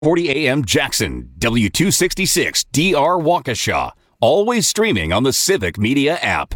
40 AM Jackson, W266 DR Waukesha. Always streaming on the Civic Media app.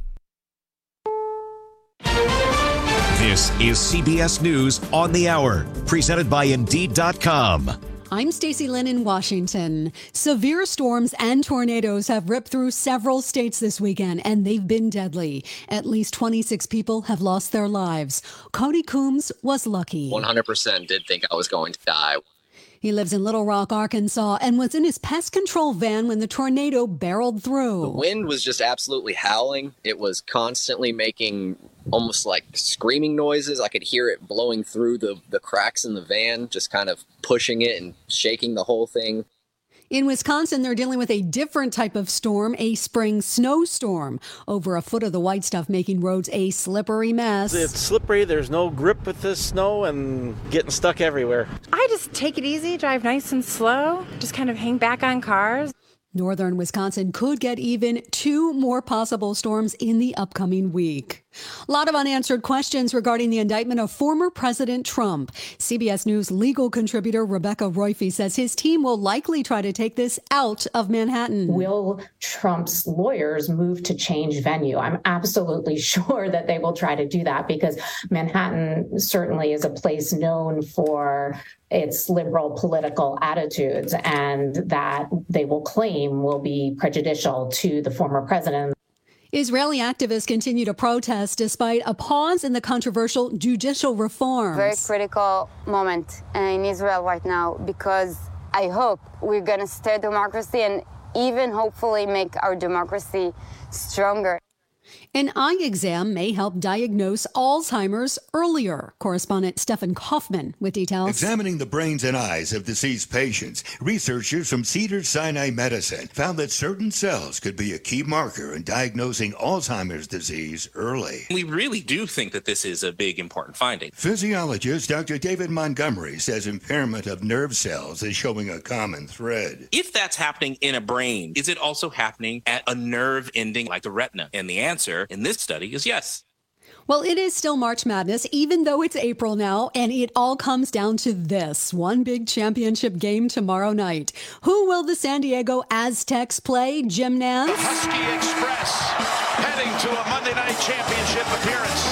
This is CBS News on the Hour, presented by Indeed.com. I'm Stacey Lynn in Washington. Severe storms and tornadoes have ripped through several states this weekend, and they've been deadly. At least 26 people have lost their lives. Cody Coombs was lucky. 100% did think I was going to die. He lives in Little Rock, Arkansas, and was in his pest control van when the tornado barreled through. The wind was just absolutely howling. It was constantly making almost like screaming noises. I could hear it blowing through the cracks in the van, just kind of pushing it and shaking the whole thing. In Wisconsin, they're dealing with a different type of storm, a spring snowstorm. Over a foot of the white stuff making roads a slippery mess. It's slippery, there's no grip with this snow, and getting stuck everywhere. I just take it easy, drive nice and slow, just kind of hang back on cars. Northern Wisconsin could get even 2 more possible storms in the upcoming week. A lot of unanswered questions regarding the indictment of former President Trump. CBS News legal contributor Rebecca Roife says his team will likely try to take this out of Manhattan. Will Trump's lawyers move to change venue? I'm absolutely sure that they will try to do that, because Manhattan certainly is a place known for its liberal political attitudes, and that they will claim will be prejudicial to the former president. Israeli activists continue to protest despite a pause in the controversial judicial reforms. Very critical moment in Israel right now, because I hope we're going to stir democracy and even hopefully make our democracy stronger. An eye exam may help diagnose Alzheimer's earlier. Correspondent Stephen Kaufman with details. Examining the brains and eyes of deceased patients, researchers from Cedars-Sinai Medicine found that certain cells could be a key marker in diagnosing Alzheimer's disease early. We really do think that this is a big, important finding. Physiologist Dr. David Montgomery says impairment of nerve cells is showing a common thread. If that's happening in a brain, is it also happening at a nerve ending like the retina? And the answer in this study is yes. Well, it is still March Madness, even though it's April now, and it all comes down to this one big championship game tomorrow night. Who will the San Diego Aztecs play? Jim Nance? The Husky Express heading to a Monday night championship appearance.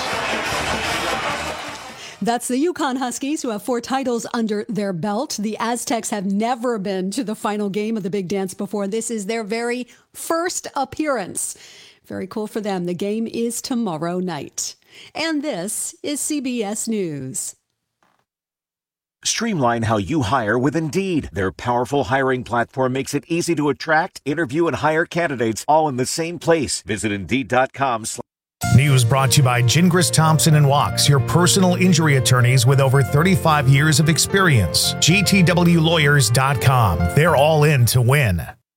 That's the Yukon Huskies, who have 4 titles under their belt. The Aztecs have never been to the final game of the Big Dance before. This is their very first appearance. Very cool for them. The game is tomorrow night. And this is CBS News. Streamline how you hire with Indeed. Their powerful hiring platform makes it easy to attract, interview, and hire candidates all in the same place. Visit Indeed.com. News brought to you by Gingras Thompson & Wachs, your personal injury attorneys with over 35 years of experience. GTWLawyers.com. They're all in to win.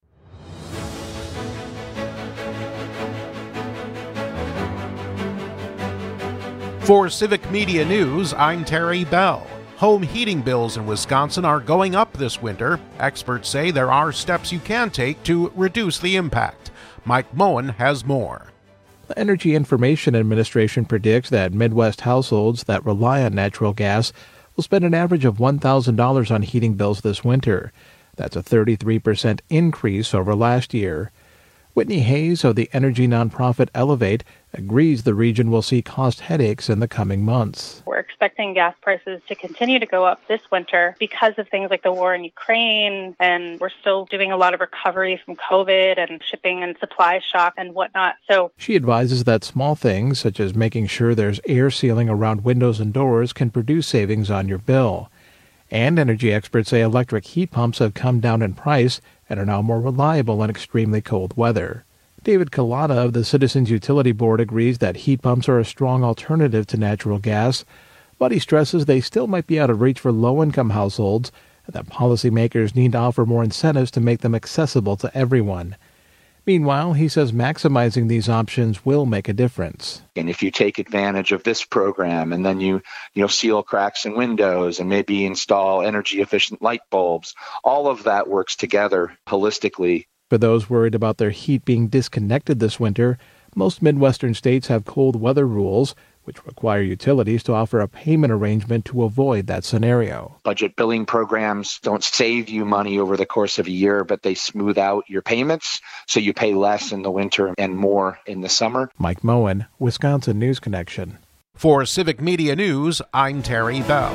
For Civic Media News, I'm Terry Bell. Home heating bills in Wisconsin are going up this winter. Experts say there are steps you can take to reduce the impact. Mike Moen has more. The Energy Information Administration predicts that Midwest households that rely on natural gas will spend an average of $1,000 on heating bills this winter. That's a 33% increase over last year. Whitney Hayes of the energy nonprofit Elevate agrees the region will see cost headaches in the coming months. We're expecting gas prices to continue to go up this winter because of things like the war in Ukraine, and we're still doing a lot of recovery from COVID and shipping and supply shock and whatnot. So she advises that small things, such as making sure there's air sealing around windows and doors, can produce savings on your bill. And energy experts say electric heat pumps have come down in price and are now more reliable in extremely cold weather. David Kalata of the Citizens Utility Board agrees that heat pumps are a strong alternative to natural gas, but he stresses they still might be out of reach for low-income households and that policymakers need to offer more incentives to make them accessible to everyone. Meanwhile, he says maximizing these options will make a difference. And if you take advantage of this program and then you seal cracks in windows and maybe install energy efficient light bulbs, all of that works together holistically. For those worried about their heat being disconnected this winter, most Midwestern states have cold weather rules, which require utilities to offer a payment arrangement to avoid that scenario. Budget billing programs don't save you money over the course of a year, but they smooth out your payments, so you pay less in the winter and more in the summer. Mike Moen, Wisconsin News Connection. For Civic Media News, I'm Terry Bell.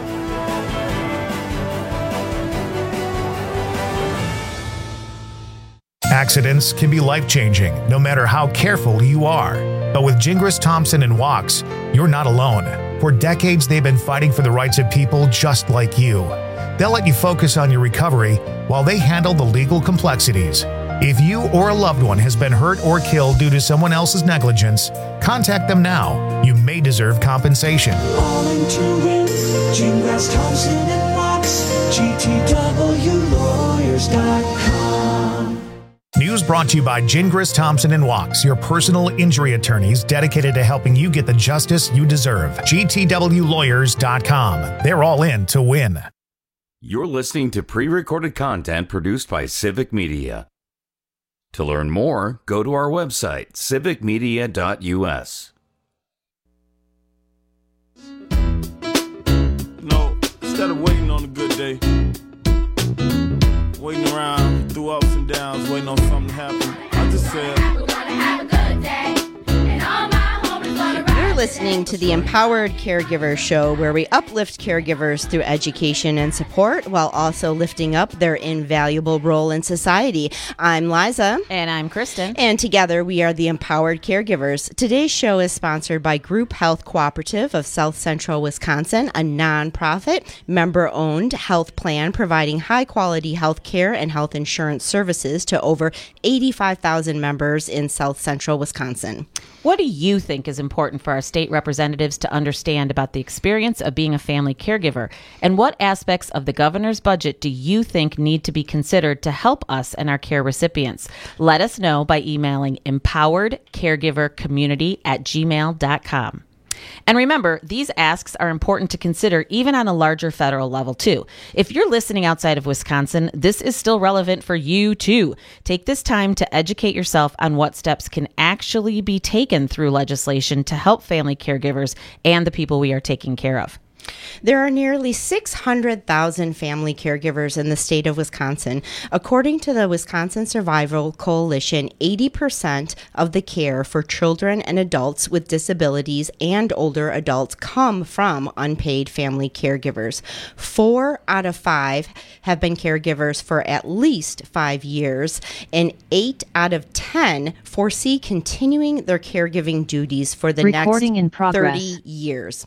Accidents can be life-changing, no matter how careful you are. But with Gingras Thompson and Wachs, you're not alone. For decades, they've been fighting for the rights of people just like you. They'll let you focus on your recovery while they handle the legal complexities. If you or a loved one has been hurt or killed due to someone else's negligence, contact them now. You may deserve compensation. Calling to win, Gingras Thompson and Wachs, GTWLawyers.com. News brought to you by Gingras Thompson and Wachs, your personal injury attorneys dedicated to helping you get the justice you deserve. GTWLawyers.com. They're all in to win. You're listening to pre-recorded content produced by Civic Media. To learn more, go to our website, civicmedia.us. No, instead of waiting on a good day, waiting around through ups and downs, waiting on something to happen, I just said, we're gonna have a good day, and all my homies gonna ride. You're listening to the Empowered Caregiver Show, where we uplift caregivers through education and support while also lifting up their invaluable role in society. I'm Liza. And I'm Kristen. And together we are the Empowered Caregivers. Today's show is sponsored by Group Health Cooperative of South Central Wisconsin, a nonprofit, member-owned health plan providing high-quality health care and health insurance services to over 85,000 members in South Central Wisconsin. What do you think is important for our state representatives to understand about the experience of being a family caregiver? And what aspects of the governor's budget do you think need to be considered to help us and our care recipients? Let us know by emailing empoweredcaregivercommunity@gmail.com. And remember, these asks are important to consider even on a larger federal level, too. If you're listening outside of Wisconsin, this is still relevant for you, too. Take this time to educate yourself on what steps can actually be taken through legislation to help family caregivers and the people we are taking care of. There are nearly 600,000 family caregivers in the state of Wisconsin. According to the Wisconsin Survival Coalition, 80% of the care for children and adults with disabilities and older adults come from unpaid family caregivers. 4 out of 5 have been caregivers for at least 5 years, and 8 out of 10 foresee continuing their caregiving duties for the next 30 years.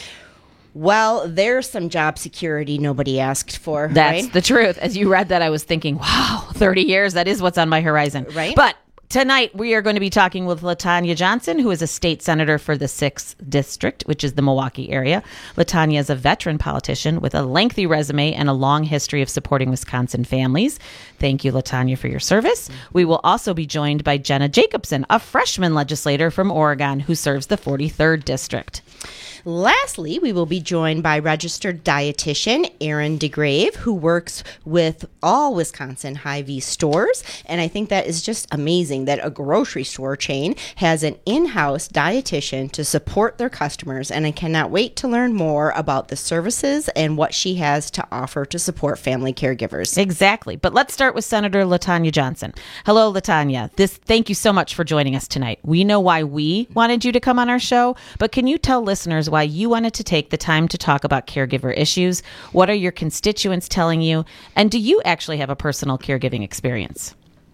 Well, there's some job security nobody asked for, That's right? the truth. As you read that, I was thinking, wow, 30 years, that is what's on my horizon. Right. But tonight, we are going to be talking with LaTanya Johnson, who is a state senator for the 6th District, which is the Milwaukee area. LaTanya is a veteran politician with a lengthy resume and a long history of supporting Wisconsin families. Thank you, LaTanya, for your service. We will also be joined by Jenna Jacobson, a freshman legislator from Oregon who serves the 43rd District. Lastly, we will be joined by registered dietitian Erin DeGrave, who works with all Wisconsin Hy-Vee stores. And I think that is just amazing that a grocery store chain has an in-house dietitian to support their customers. And I cannot wait to learn more about the services and what she has to offer to support family caregivers. Exactly. But let's start with Senator LaTanya Johnson. Hello, LaTanya. Thank you so much for joining us tonight. We know why we wanted you to come on our show, but can you tell listeners why you wanted to take the time to talk about caregiver issues? What are your constituents telling you? And do you actually have a personal caregiving experience?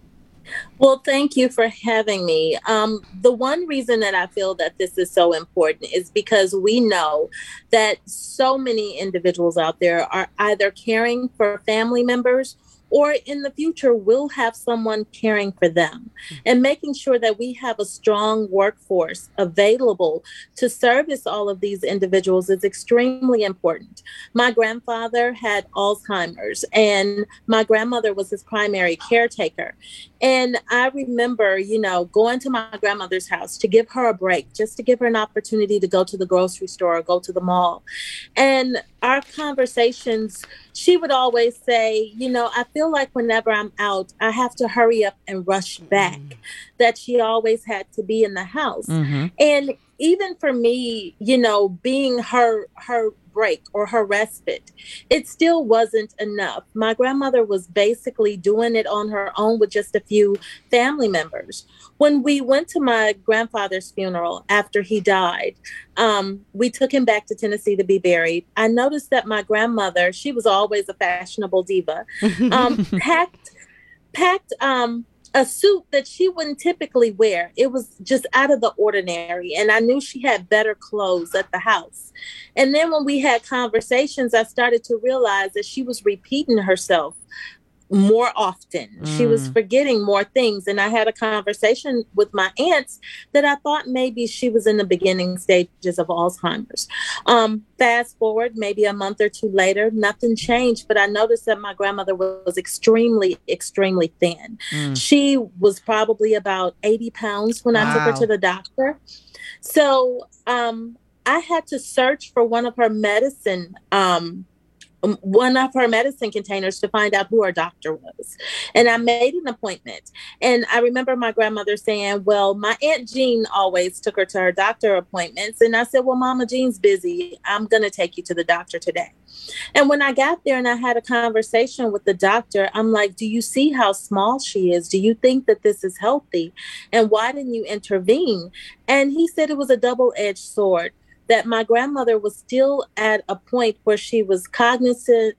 Well, thank you for having me. The one reason that I feel that this is so important is because we know that so many individuals out there are either caring for family members or in the future will have someone caring for them. And making sure that we have a strong workforce available to service all of these individuals is extremely important. My grandfather had Alzheimer's, and my grandmother was his primary caretaker. And I remember, going to my grandmother's house to give her a break, just to give her an opportunity to go to the grocery store or go to the mall. And our conversations, she would always say, I feel like whenever I'm out, I have to hurry up and rush back, that she always had to be in the house. And even for me, being her break or her respite, it still wasn't enough. My grandmother was basically doing it on her own with just a few family members. When we went to my grandfather's funeral after he died, we took him back to Tennessee to be buried. I noticed that my grandmother, she was always a fashionable diva, packed a suit that she wouldn't typically wear. It was just out of the ordinary. And I knew she had better clothes at the house. And then when we had conversations, I started to realize that she was repeating herself more often. She was forgetting more things. And I had a conversation with my aunts that I thought maybe she was in the beginning stages of Alzheimer's. Fast forward maybe a month or two later, nothing changed, but I noticed that my grandmother was extremely, extremely thin. She was probably about 80 pounds when I took her to the doctor. So I had to search for one of her medicine containers to find out who her doctor was. And I made an appointment. And I remember my grandmother saying, well, my Aunt Jean always took her to her doctor appointments. And I said, well, Mama Jean's busy. I'm going to take you to the doctor today. And when I got there and I had a conversation with the doctor, I'm like, do you see how small she is? Do you think that this is healthy? And why didn't you intervene? And he said it was a double-edged sword, that my grandmother was still at a point where she was cognizant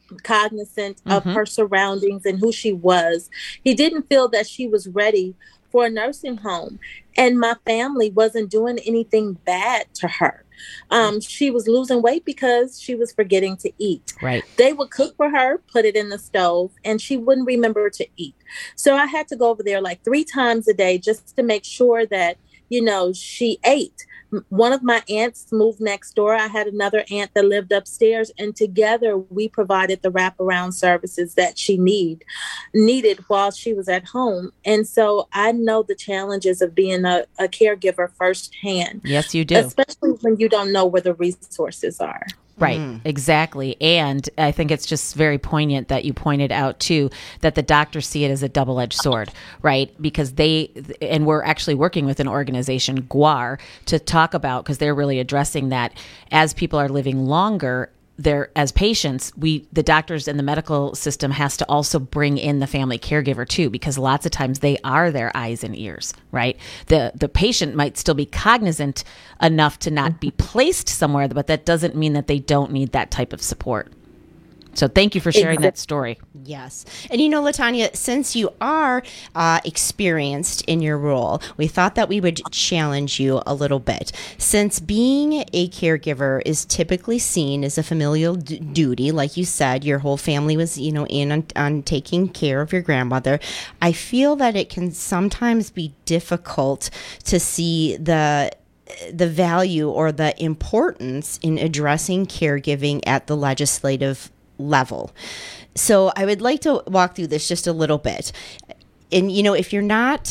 of her surroundings and who she was. He didn't feel that she was ready for a nursing home. And my family wasn't doing anything bad to her. She was losing weight because she was forgetting to eat. Right. They would cook for her, put it in the stove, and she wouldn't remember to eat. So I had to go over there like 3 times a day just to make sure that, she ate. One of my aunts moved next door. I had another aunt that lived upstairs, and together we provided the wraparound services that she needed while she was at home. And so I know the challenges of being a caregiver firsthand. Yes, you do. Especially when you don't know where the resources are. Right, exactly. And I think it's just very poignant that you pointed out, too, that the doctors see it as a double-edged sword, right? Because and we're actually working with an organization, GWAR, to talk about, because they're really addressing that as people are living longer, as patients, the doctors and the medical system has to also bring in the family caregiver too, because lots of times they are their eyes and ears, right? The patient might still be cognizant enough to not be placed somewhere, but that doesn't mean that they don't need that type of support. So thank you for sharing that story. Yes. And LaTanya, since you are experienced in your role, we thought that we would challenge you a little bit. Since being a caregiver is typically seen as a familial duty, like you said, your whole family was, in on taking care of your grandmother, I feel that it can sometimes be difficult to see the value or the importance in addressing caregiving at the legislative level. So I would like to walk through this just a little bit. And, if you're not,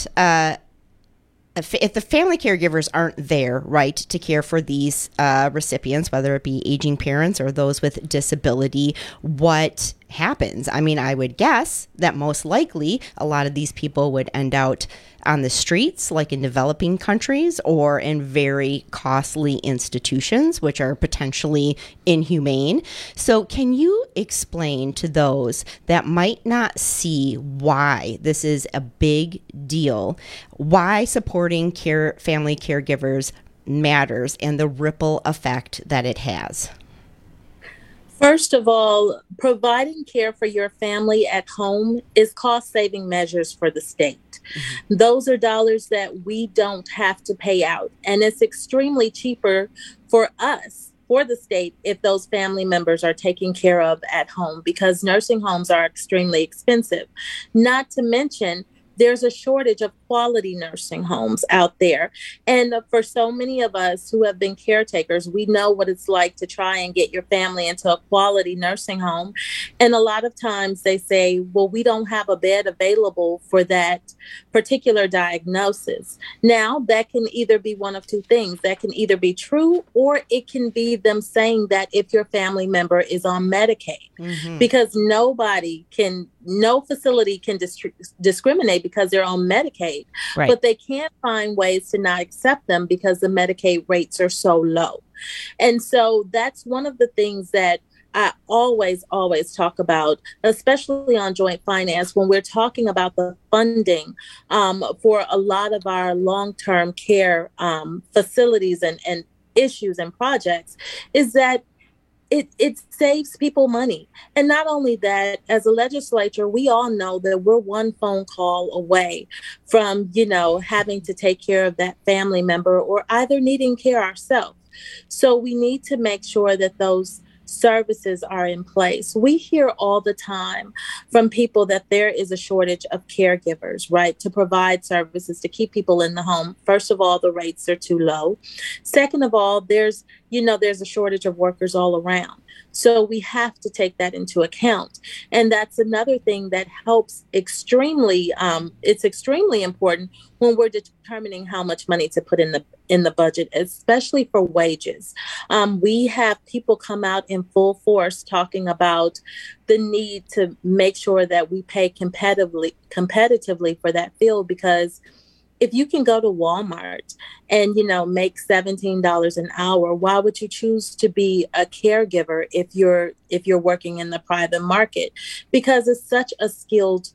if the family caregivers aren't there, right, to care for these recipients, whether it be aging parents or those with disability, what happens? I mean, I would guess that most likely a lot of these people would end out on the streets, like in developing countries, or in very costly institutions, which are potentially inhumane. So can you explain to those that might not see why this is a big deal, why supporting family caregivers matters and the ripple effect that it has? First of all, providing care for your family at home is cost-saving measures for the state. Those are dollars that we don't have to pay out. And it's extremely cheaper for us, for the state, if those family members are taken care of at home, because nursing homes are extremely expensive. Not to mention, there's a shortage of quality nursing homes out there. And for so many of us who have been caretakers, we know what it's like to try and get your family into a quality nursing home. And a lot of times they say, well, we don't have a bed available for that particular diagnosis. Now, that can either be one of two things. That can either be true, or it can be them saying that if your family member is on Medicaid, because no facility can discriminate because they're on Medicaid, Right. but they can't find ways to not accept them because the Medicaid rates are so low. And so that's one of the things that I always talk about, especially on joint finance, when we're talking about the funding for a lot of our long-term care facilities and issues and projects, is that it saves people money. And not only that, as a legislature, we all know that we're one phone call away from, having to take care of that family member or either needing care ourselves. So we need to make sure that those services are in place. We hear all the time from people that there is a shortage of caregivers, right, to provide services to keep people in the home. First of all, the rates are too low. Second of all, there's a shortage of workers all around. So we have to take that into account. And that's another thing that helps extremely, it's extremely important when we're determining how much money to put in the budget, especially for wages. We have people come out in full force talking about the need to make sure that we pay competitively for that field, because if you can go to Walmart and, make $17 an hour, why would you choose to be a caregiver if you're working in the private market? Because it's such a skilled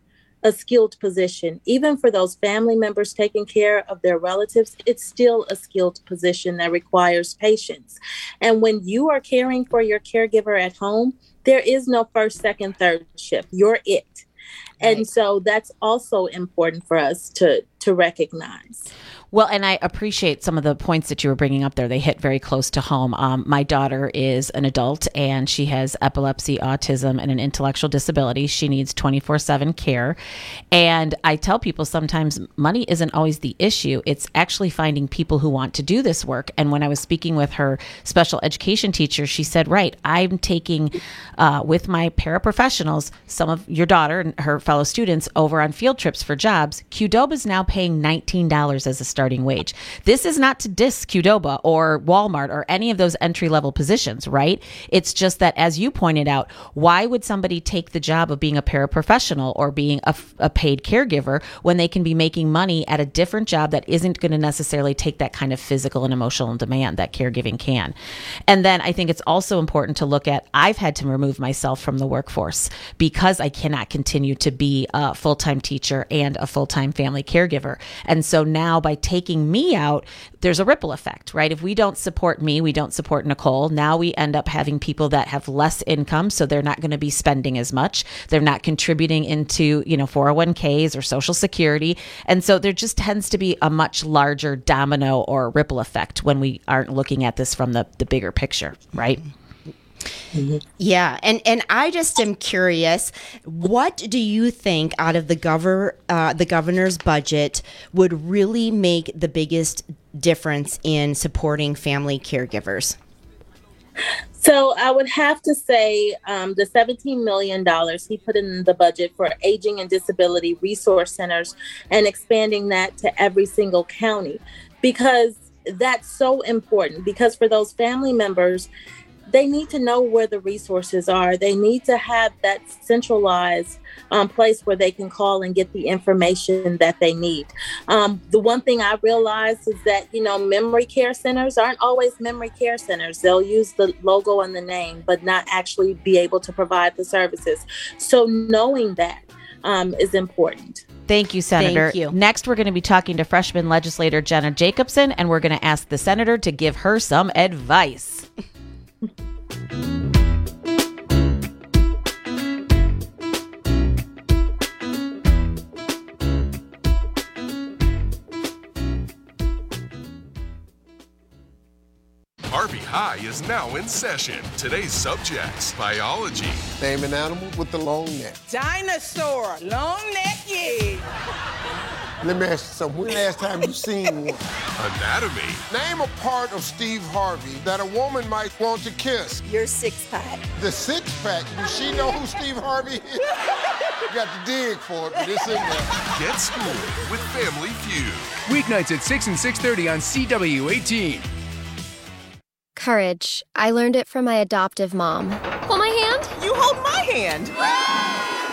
position. Even for those family members taking care of their relatives, it's still a skilled position that requires patience. And when you are caring for your caregiver at home, there is no first, second, third shift. You're it. And so that's also important for us to recognize. Well, and I appreciate some of the points that you were bringing up there. They hit very close to home. My daughter is an adult and she has epilepsy, autism, and an intellectual disability. She needs 24/7 care. And I tell people sometimes money isn't always the issue. It's actually finding people who want to do this work. And when I was speaking with her special education teacher, she said, right, I'm taking with my paraprofessionals, some of your daughter and her fellow students over on field trips for jobs. Qdoba is now paying $19 as a starting wage. This is not to diss Qdoba or Walmart or any of those entry-level positions, right? It's just that, as you pointed out, why would somebody take the job of being a paraprofessional or being a paid caregiver when they can be making money at a different job that isn't going to necessarily take that kind of physical and emotional demand that caregiving can? And then I think it's also important to look at, I've had to remove myself from the workforce because I cannot continue to be a full-time teacher and a full-time family caregiver. And so now by taking me out, there's a ripple effect, right? If we don't support me, we don't support Nicole. Now we end up having people that have less income, so they're not going to be spending as much. They're not contributing into, 401ks or Social Security. And so there just tends to be a much larger domino or ripple effect when we aren't looking at this from the bigger picture, right? Mm-hmm. Yeah. And I just am curious, what do you think out of the governor's budget would really make the biggest difference in supporting family caregivers? So I would have to say the $17 million he put in the budget for aging and disability resource centers and expanding that to every single county, because that's so important. Because for those family members, they need to know where the resources are. They need to have that centralized place where they can call and get the information that they need. The one thing I realized is that, memory care centers aren't always memory care centers. They'll use the logo and the name, but not actually be able to provide the services. So knowing that is important. Thank you, Senator. Thank you. Next, we're going to be talking to freshman legislator Jenna Jacobson, and we're going to ask the senator to give her some advice. Harvey High is now in session. Today's subjects: biology. Name an animal with the long neck. Dinosaur, long neck, yeah. Let me ask you something. When the last time you seen one? Anatomy. Name a part of Steve Harvey that a woman might want to kiss. Your six-pack. The six-pack? Does she know who Steve Harvey is? You got to dig for it, but it's in there. Get schooled with Family Feud. Weeknights at 6 and 6:30 on CW18. Courage. I learned it from my adoptive mom. Hold my hand. You hold my hand.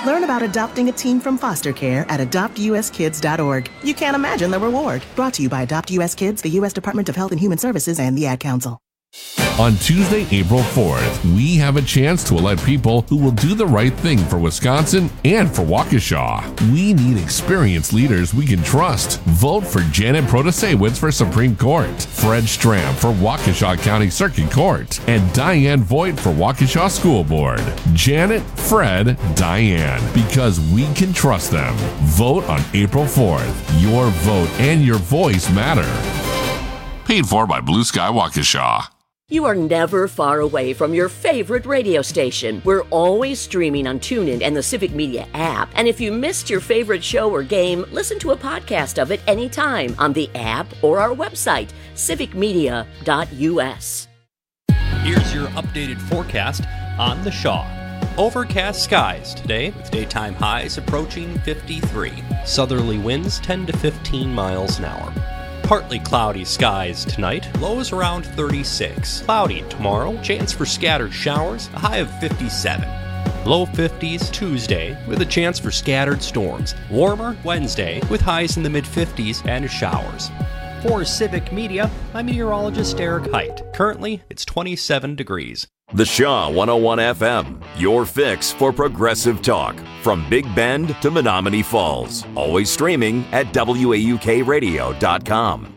Learn about adopting a teen from foster care at adoptuskids.org. You can't imagine the reward. Brought to you by Adopt US Kids, the U.S. Department of Health and Human Services, and the Ad Council. On Tuesday, April 4th, we have a chance to elect people who will do the right thing for Wisconsin and for Waukesha. We need experienced leaders we can trust. Vote for Janet Protasewicz for Supreme Court, Fred Stram for Waukesha County Circuit Court, and Diane Voigt for Waukesha School Board. Janet, Fred, Diane, because we can trust them. Vote on April 4th. Your vote and your voice matter. Paid for by Blue Sky Waukesha. You are never far away from your favorite radio station. We're always streaming on TuneIn and the Civic Media app. And if you missed your favorite show or game, listen to a podcast of it anytime on the app or our website, civicmedia.us. Here's your updated forecast on the Shaw. Overcast skies today with daytime highs approaching 53. Southerly winds 10 to 15 miles an hour. Partly cloudy skies tonight, lows around 36. Cloudy tomorrow, chance for scattered showers, a high of 57. Low 50s Tuesday with a chance for scattered storms. Warmer Wednesday with highs in the mid-50s and showers. For Civic Media, I'm meteorologist Eric Height. Currently, it's 27 degrees. The Shaw 101 FM, your fix for progressive talk. From Big Bend to Menominee Falls. Always streaming at WAUKradio.com.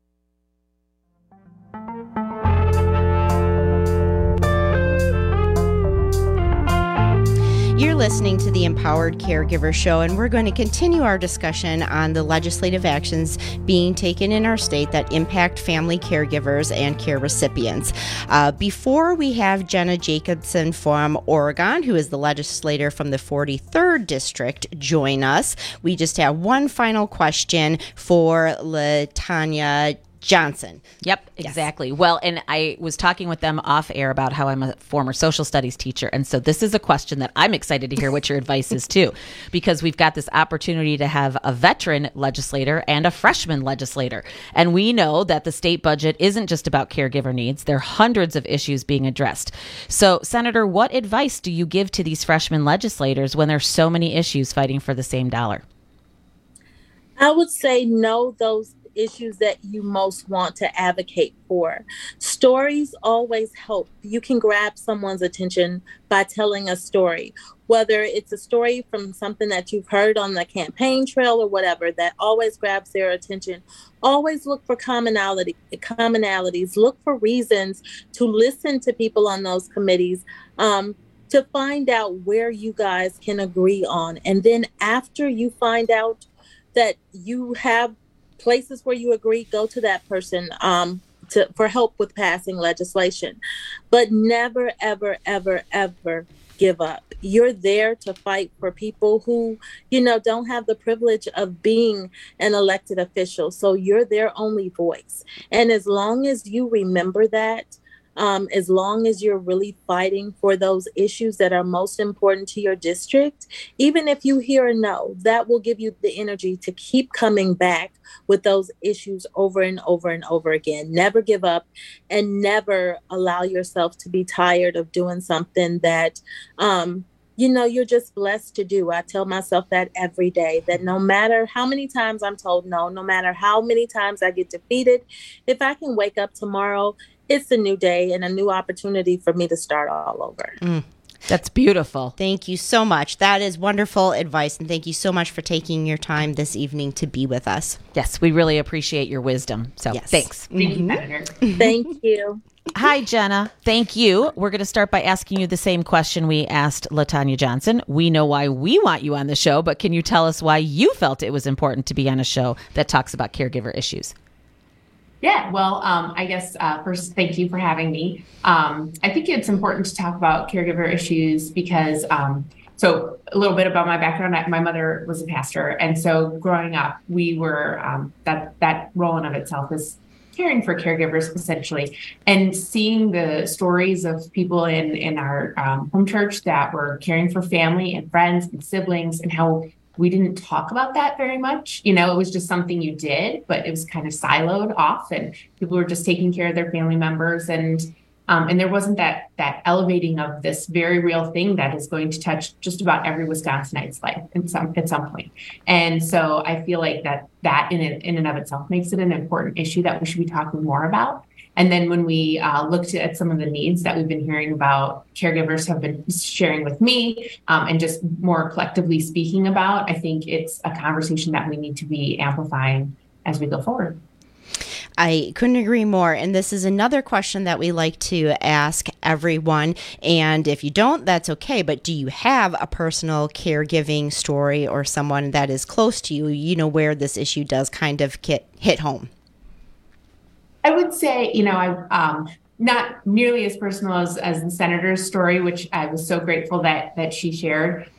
You're listening to the Empowered Caregiver Show, and we're going to continue our discussion on the legislative actions being taken in our state that impact family caregivers and care recipients. Before we have Jenna Jacobson from Oregon, who is the legislator from the 43rd District, join us, we just have one final question for LaTanya Johnson. Yep, exactly. Yes. Well, and I was talking with them off air about how I'm a former social studies teacher. And so this is a question that I'm excited to hear what your advice is too, because we've got this opportunity to have a veteran legislator and a freshman legislator. And we know that the state budget isn't just about caregiver needs. There are hundreds of issues being addressed. So, Senator, what advice do you give to these freshman legislators when there's so many issues fighting for the same dollar? I would say know those issues that you most want to advocate for. Stories always help. You can grab someone's attention by telling a story, whether it's a story from something that you've heard on the campaign trail or whatever, that always grabs their attention. Always look for commonalities, look for reasons to listen to people on those committees, to find out where you guys can agree on. And then after you find out that you have places where you agree, go to that person for help with passing legislation. But never, ever, ever, ever give up. You're there to fight for people who, don't have the privilege of being an elected official. So you're their only voice. And as long as you remember that, as long as you're really fighting for those issues that are most important to your district, even if you hear a no, that will give you the energy to keep coming back with those issues over and over and over again. Never give up, and never allow yourself to be tired of doing something that, you're just blessed to do. I tell myself that every day, that no matter how many times I'm told no matter how many times I get defeated, if I can wake up tomorrow, it's a new day and a new opportunity for me to start all over. That's beautiful. Thank you so much. That is wonderful advice. And thank you so much for taking your time this evening to be with us. Yes, we really appreciate your wisdom. So thanks. Thank you, Senator. Thank you. Hi, Jenna. Thank you. We're going to start by asking you the same question we asked LaTanya Johnson. We know why we want you on the show, but can you tell us why you felt it was important to be on a show that talks about caregiver issues? Yeah, well, I guess first, thank you for having me. I think it's important to talk about caregiver issues because, so a little bit about my background. My mother was a pastor, and so growing up, we were, that role in of itself is caring for caregivers, essentially, and seeing the stories of people in our home church that were caring for family and friends and siblings, and how we didn't talk about that very much. It was just something you did, but it was kind of siloed off, and people were just taking care of their family members. And And there wasn't that elevating of this very real thing that is going to touch just about every Wisconsinite's life at some point. And so I feel like that in and of itself makes it an important issue that we should be talking more about. And then when we looked at some of the needs that we've been hearing about, caregivers have been sharing with me and just more collectively speaking about, I think it's a conversation that we need to be amplifying as we go forward. I couldn't agree more. And this is another question that we like to ask everyone. And if you don't, that's okay. But do you have a personal caregiving story or someone that is close to you, where this issue does kind of hit home? I would say, I not nearly as personal as the senator's story, which I was so grateful that she shared.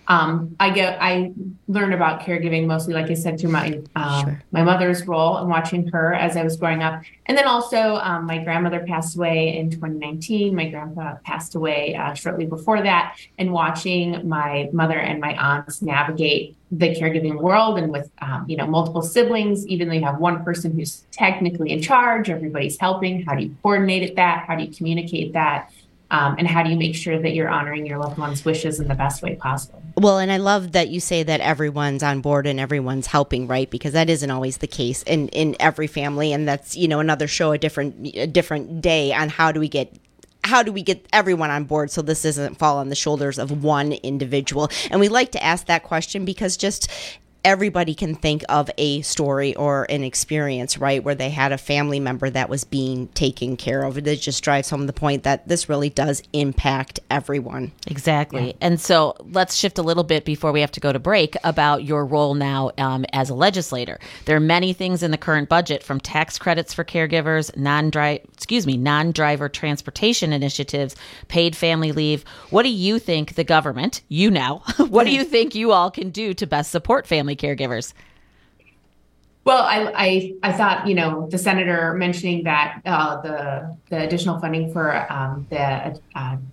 I learned about caregiving mostly, like I said, through my mother's role and watching her as I was growing up. And then also my grandmother passed away in 2019. My grandpa passed away shortly before that, and watching my mother and my aunts navigate the caregiving world, and with multiple siblings, even though you have one person who's technically in charge, everybody's helping. How do you coordinate that? How do you communicate that? And how do you make sure that you're honoring your loved one's wishes in the best way possible? Well, and I love that you say that everyone's on board and everyone's helping, right? Because that isn't always the case in every family. And that's, another show, a different day on how do we get everyone on board so this doesn't fall on the shoulders of one individual. And we like to ask that question because just everybody can think of a story or an experience, right, where they had a family member that was being taken care of. It just drives home the point that this really does impact everyone. Exactly. Yeah. And so let's shift a little bit before we have to go to break about your role now as a legislator. There are many things in the current budget, from tax credits for caregivers, non-driver transportation initiatives, paid family leave. What do you think the government, what do you think you all can do to best support family caregivers? Well, I thought, the senator mentioning that the additional funding for the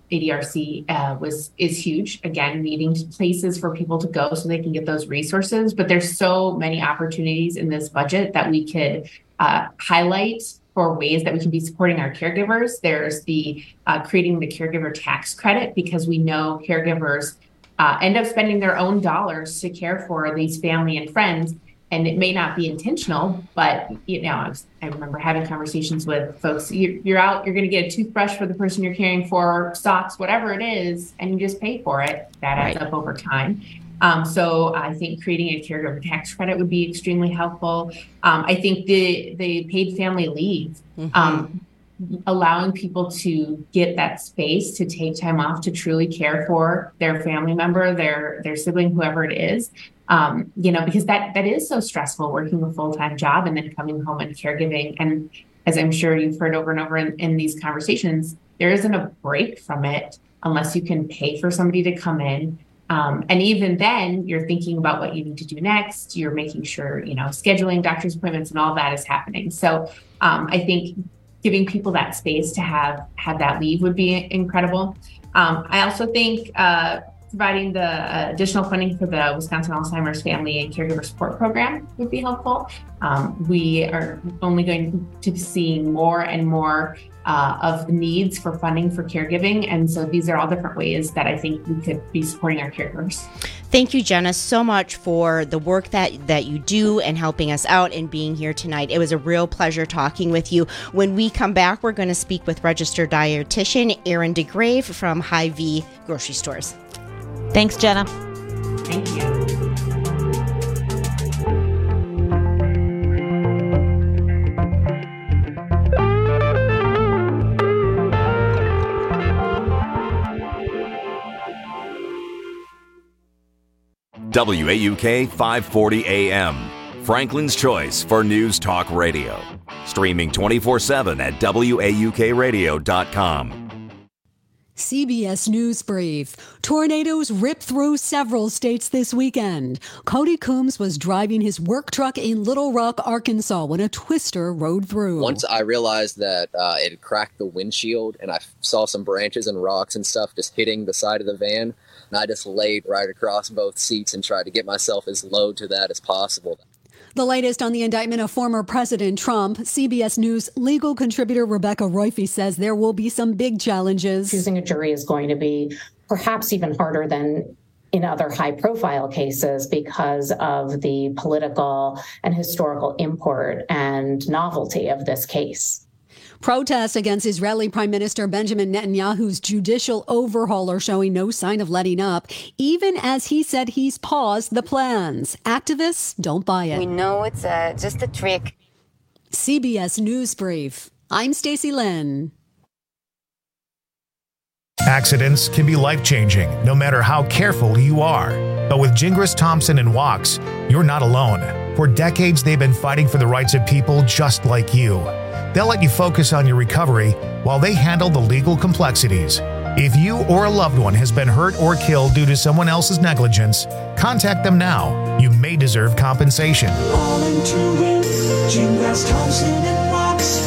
ADRC is huge. Again, needing places for people to go so they can get those resources. But there's so many opportunities in this budget that we could highlight for ways that we can be supporting our caregivers. There's the creating the caregiver tax credit, because we know caregivers end up spending their own dollars to care for these family and friends. And it may not be intentional, but, I remember having conversations with folks. You're out, you're going to get a toothbrush for the person you're caring for, socks, whatever it is, and you just pay for it. That adds up over time. So I think creating a caregiver tax credit would be extremely helpful. I think the paid family leave, allowing people to get that space to take time off to truly care for their family member, their sibling, whoever it is, because that is so stressful, working a full-time job and then coming home and caregiving. And as I'm sure you've heard over and over in these conversations, there isn't a break from it unless you can pay for somebody to come in. And even then, you're thinking about what you need to do next. You're making sure, scheduling doctor's appointments and all that is happening. So I think giving people that space to have that leave would be incredible. I also think providing the additional funding for the Wisconsin Alzheimer's Family and Caregiver Support Program would be helpful. We are only going to be seeing more and more of the needs for funding for caregiving. And so these are all different ways that I think we could be supporting our caregivers. Thank you, Jenna, so much for the work that you do and helping us out and being here tonight. It was a real pleasure talking with you. When we come back, we're going to speak with registered dietitian Erin DeGrave from Hy-Vee Grocery Stores. Thanks, Jenna. Thank you. WAUK 540 AM, Franklin's choice for news talk radio. Streaming 24/7 at WAUKradio.com. CBS News Brief. Tornadoes ripped through several states this weekend. Cody Coombs was driving his work truck in Little Rock, Arkansas, when a twister rode through. Once I realized that it had cracked the windshield, and I saw some branches and rocks and stuff just hitting the side of the van, and I just laid right across both seats and tried to get myself as low to that as possible. The latest on the indictment of former President Trump, CBS News legal contributor Rebecca Roife says there will be some big challenges. Choosing a jury is going to be perhaps even harder than in other high-profile cases because of the political and historical import and novelty of this case. Protests against Israeli Prime Minister Benjamin Netanyahu's judicial overhaul are showing no sign of letting up, even as he said he's paused the plans. Activists don't buy it. We know it's just a trick. CBS News Brief. I'm Stacey Lynn. Accidents can be life-changing, no matter how careful you are. But with Gingras Thompson and Wachs, you're not alone. For decades, they've been fighting for the rights of people just like you. They'll let you focus on your recovery while they handle the legal complexities. If you or a loved one has been hurt or killed due to someone else's negligence, contact them now. You may deserve compensation. Calling to win. Gingras Thompson and Wachs.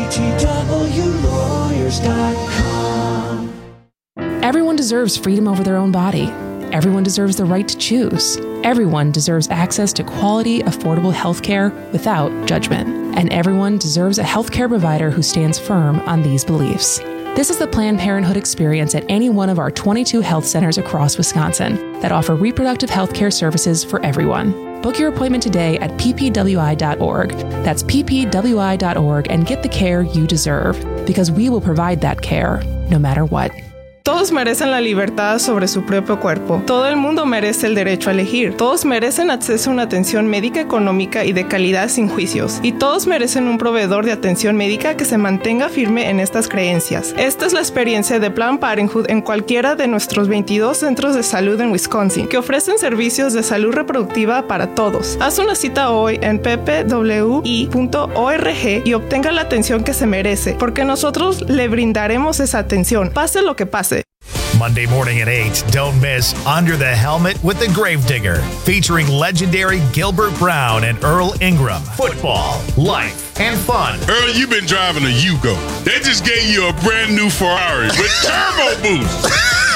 GTWLawyers.com. Everyone deserves freedom over their own body. Everyone deserves the right to choose. Everyone deserves access to quality, affordable health care without judgment. And everyone deserves a health care provider who stands firm on these beliefs. This is the Planned Parenthood experience at any one of our 22 health centers across Wisconsin that offer reproductive health care services for everyone. Book your appointment today at ppwi.org. That's ppwi.org and get the care you deserve, because we will provide that care no matter what. Todos merecen la libertad sobre su propio cuerpo. Todo el mundo merece el derecho a elegir. Todos merecen acceso a una atención médica económica y de calidad sin juicios. Y todos merecen un proveedor de atención médica que se mantenga firme en estas creencias. Esta es la experiencia de Planned Parenthood en cualquiera de nuestros 22 centros de salud en Wisconsin, que ofrecen servicios de salud reproductiva para todos. Haz una cita hoy en ppwi.org y obtenga la atención que se merece, porque nosotros le brindaremos esa atención, pase lo que pase. Monday morning at 8, don't miss Under the Helmet with the Gravedigger, featuring legendary Gilbert Brown and Earl Ingram. Football, life, and fun. Earl, you've been driving a Yugo. They just gave you a brand new Ferrari with turbo boost.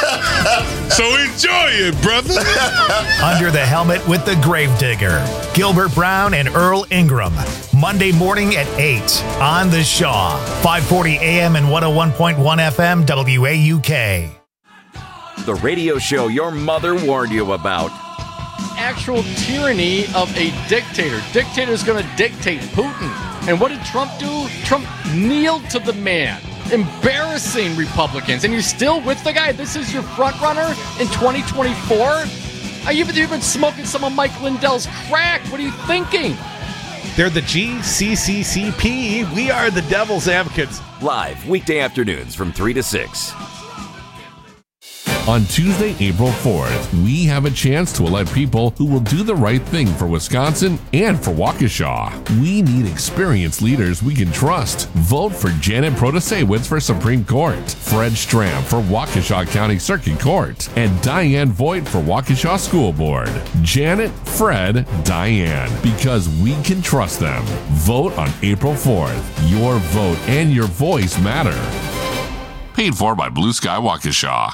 So enjoy it, brother. Under the Helmet with the Gravedigger, Gilbert Brown and Earl Ingram. Monday morning at 8 on The Shaw, 540 AM and 101.1 FM WAUK. The radio show your mother warned you about. Actual tyranny of a dictator. Dictator's going to dictate Putin. And what did Trump do? Trump kneeled to the man. Embarrassing Republicans. And you're still with the guy? This is your front runner in 2024? You've been smoking some of Mike Lindell's crack. What are you thinking? They're the GCCCP. We are the Devil's Advocates. Live weekday afternoons from 3 to 6. On Tuesday, April 4th, we have a chance to elect people who will do the right thing for Wisconsin and for Waukesha. We need experienced leaders we can trust. Vote for Janet Protasewicz for Supreme Court, Fred Stram for Waukesha County Circuit Court, and Diane Voigt for Waukesha School Board. Janet, Fred, Diane, because we can trust them. Vote on April 4th. Your vote and your voice matter. Paid for by Blue Sky Waukesha.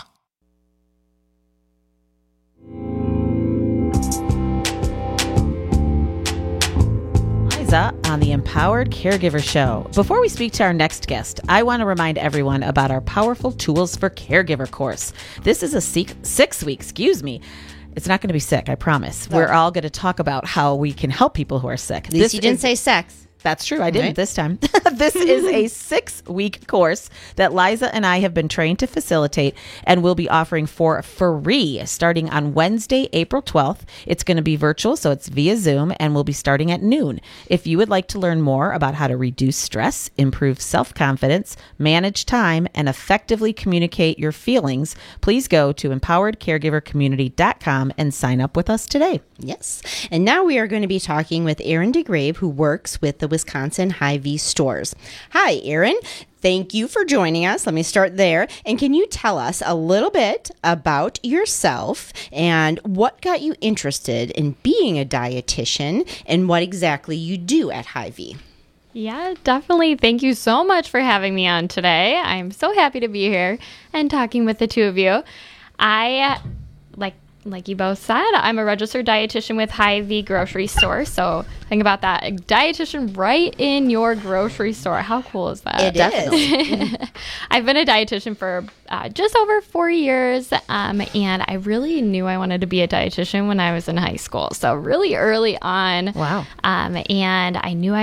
On the Empowered Caregiver Show. Before we speak to our next guest, I want to remind everyone about our Powerful Tools for Caregiver course. This is a 6-week, It's not going to be sick, I promise. No. We're all going to talk about how we can help people who are sick. At least you didn't say sex. That's true. I didn't this time. This is a 6-week course that Liza and I have been trained to facilitate and will be offering for free starting on Wednesday, April 12th. It's going to be virtual, so it's via Zoom, and we'll be starting at noon. If you would like to learn more about how to reduce stress, improve self-confidence, manage time, and effectively communicate your feelings, please go to empoweredcaregivercommunity.com and sign up with us today. Yes. And now we are going to be talking with Erin DeGrave, who works with the Wisconsin Hy-Vee stores. Hi, Erin. Thank you for joining us. Let me start there. And can you tell us a little bit about yourself and what got you interested in being a dietitian and what exactly you do at Hy-Vee? Yeah, definitely. Thank you so much for having me on today. I'm so happy to be here and talking with the two of you. I, like like you both said, I'm a registered dietitian with Hy-Vee grocery store. So think about that. A dietitian right in your grocery store. How cool is that? It is. I've been a dietitian for just over 4 years. And I really knew I wanted to be a dietitian when I was in high school. So really early on. Wow. And I knew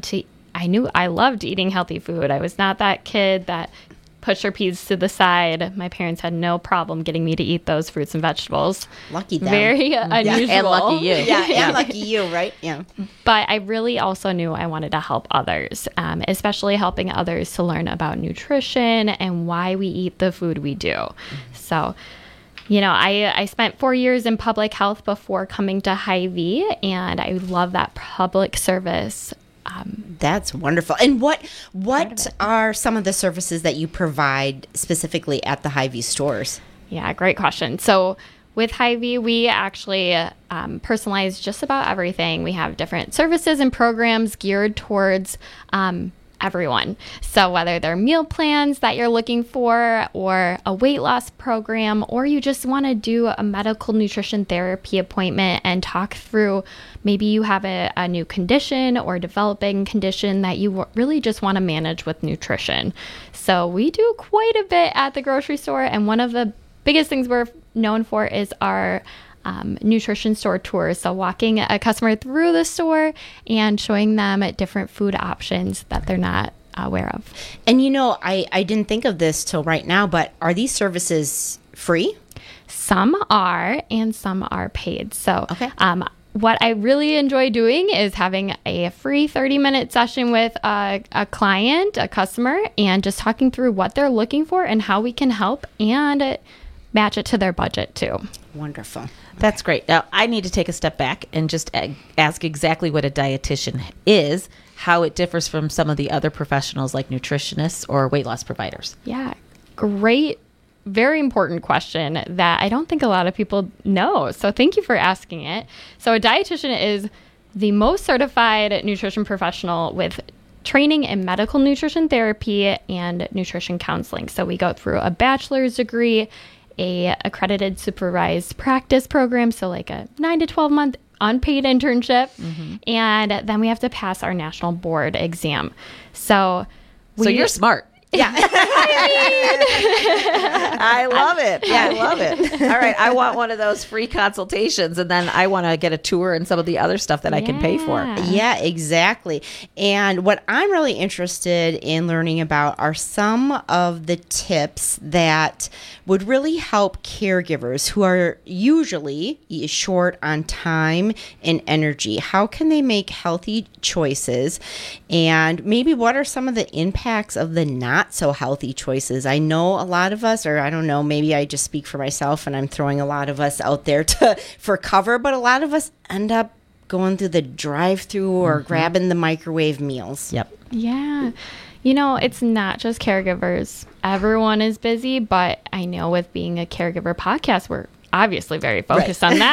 I loved eating healthy food. I was not that kid that pushed her peas to the side. My parents had no problem getting me to eat those fruits and vegetables. Lucky them. Very unusual. And lucky you. And lucky you, right? Yeah. But I really also knew I wanted to help others, especially helping others to learn about nutrition and why we eat the food we do. So, I spent 4 years in public health before coming to Hy-Vee, and I love that public service. That's wonderful. And what are some of the services that you provide specifically at the Hy-Vee stores? Yeah, great question. So with Hy-Vee, we actually personalize just about everything. We have different services and programs geared towards everyone. So whether they're meal plans that you're looking for, or a weight loss program, or you just want to do a medical nutrition therapy appointment and talk through, maybe you have a new condition or developing condition that you really just want to manage with nutrition. So we do quite a bit at the grocery store, and one of the biggest things we're known for is our nutrition store tours. So walking a customer through the store and showing them different food options that they're not aware of. And I didn't think of this till right now, but are these services free? Some are, and some are paid. So what I really enjoy doing is having a free 30-minute session with a client, a customer, and just talking through what they're looking for and how we can help and match it to their budget too. Wonderful. That's great. Now, I need to take a step back and just ask exactly what a dietitian is, how it differs from some of the other professionals like nutritionists or weight loss providers. Yeah, great. Very important question that I don't think a lot of people know. So thank you for asking it. So a dietitian is the most certified nutrition professional with training in medical nutrition therapy and nutrition counseling. So we go through a bachelor's degree, a accredited supervised practice program, so like a 9 to 12 month unpaid internship, and then we have to pass our national board exam. So you're smart. Yeah. I love it. Yeah, I love it. All right. I want one of those free consultations, and then I want to get a tour and some of the other stuff that I can pay for. Yeah, exactly. And what I'm really interested in learning about are some of the tips that would really help caregivers who are usually short on time and energy. How can they make healthy choices? And maybe what are some of the impacts of the not so healthy choices? I know a lot of us, or I don't know, maybe I just speak for myself and I'm throwing a lot of us out there for cover, but a lot of us end up going through the drive-through or grabbing the microwave meals. Yep. Yeah. It's not just caregivers. Everyone is busy, but I know with being a caregiver podcast, we're obviously very focused on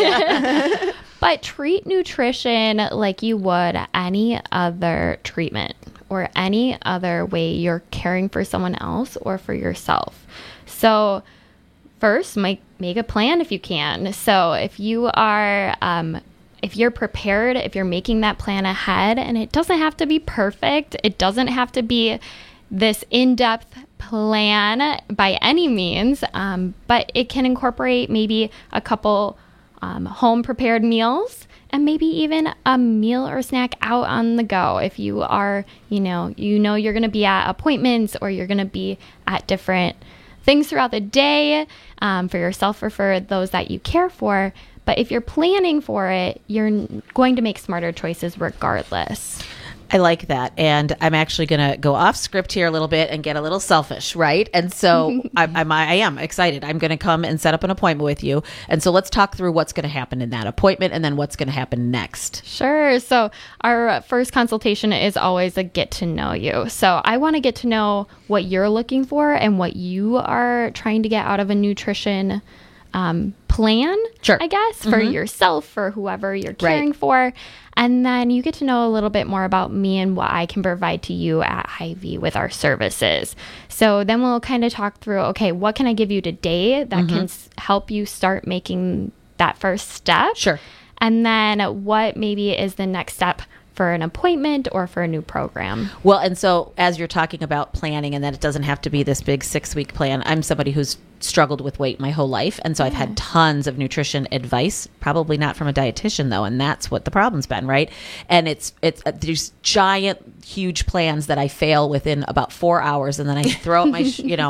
that. But treat nutrition like you would any other treatment or any other way you're caring for someone else or for yourself. So first, make a plan if you can. So if you are, if you're prepared, if you're making that plan ahead, and it doesn't have to be perfect, it doesn't have to be this in-depth plan by any means, but it can incorporate maybe a couple home prepared meals, and maybe even a meal or snack out on the go. If you are, you're going to be at appointments or you're going to be at different things throughout the day for yourself or for those that you care for. But if you're planning for it, you're going to make smarter choices regardless. I like that. And I'm actually going to go off script here a little bit and get a little selfish, right? And so I am excited. I'm going to come and set up an appointment with you. And so let's talk through what's going to happen in that appointment and then what's going to happen next. Sure. So our first consultation is always a get to know you. So I want to get to know what you're looking for and what you are trying to get out of a nutrition plan, I guess, for yourself, for whoever you're caring for. And then you get to know a little bit more about me and what I can provide to you at Hy-Vee with our services. So then we'll kind of talk through, okay, what can I give you today that can help you start making that first step? Sure. And then what maybe is the next step for an appointment or for a new program. Well, and so as you're talking about planning, and that it doesn't have to be this big 6-week plan, I'm somebody who's struggled with weight my whole life. And so I've had tons of nutrition advice, probably not from a dietitian though. And that's what the problem's been, right? And it's there's giant, huge plans that I fail within about 4 hours. And then I throw up my,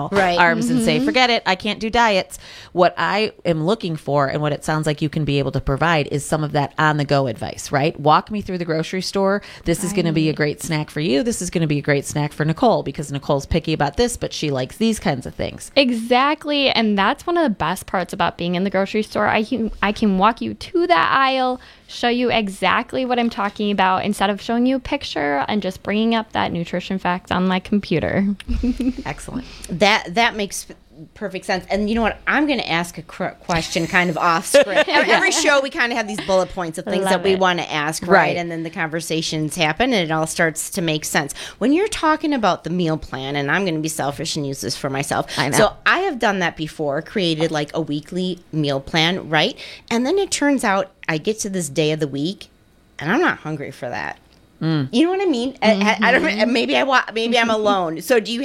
arms and say, forget it. I can't do diets. What I am looking for and what it sounds like you can be able to provide is some of that on the go advice, right? Walk me through the grocery store. This is going to be a great snack for you. This is going to be a great snack for Nicole because Nicole's picky about this, but she likes these kinds of things. Exactly. And that's one of the best parts about being in the grocery store. I can walk you to that aisle, show you exactly what I'm talking about instead of showing you a picture and just bringing up that nutrition fact on my computer. Excellent. That makes perfect sense. And you know what? I'm going to ask a question kind of off script. Every show we kind of have these bullet points of things that we want to ask, right? And then the conversations happen and it all starts to make sense. When you're talking about the meal plan, and I'm going to be selfish and use this for myself. I know. So I have done that before, created like a weekly meal plan, right? And then it turns out I get to this day of the week and I'm not hungry for that. You know what I mean? I don't. Maybe I'm alone. So do